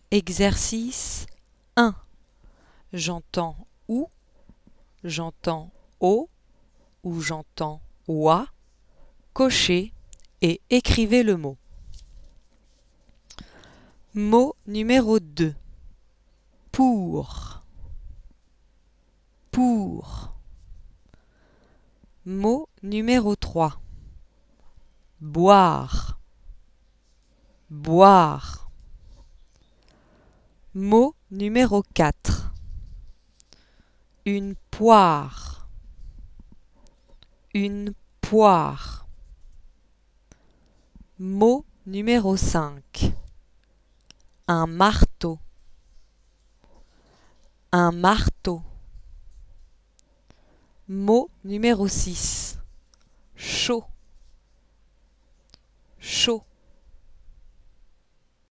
Exercice 1. J'entends ou, j'entends au ou j'entends oua. Cochez et écrivez le mot. Mot numéro 2. Pour. Pour. Mot numéro 3. Boire. Boire. Mot numéro 4. Une poire. Une poire. Mot numéro 5. Un marteau. Un marteau. Mot numéro 6. Chaud. Chaud.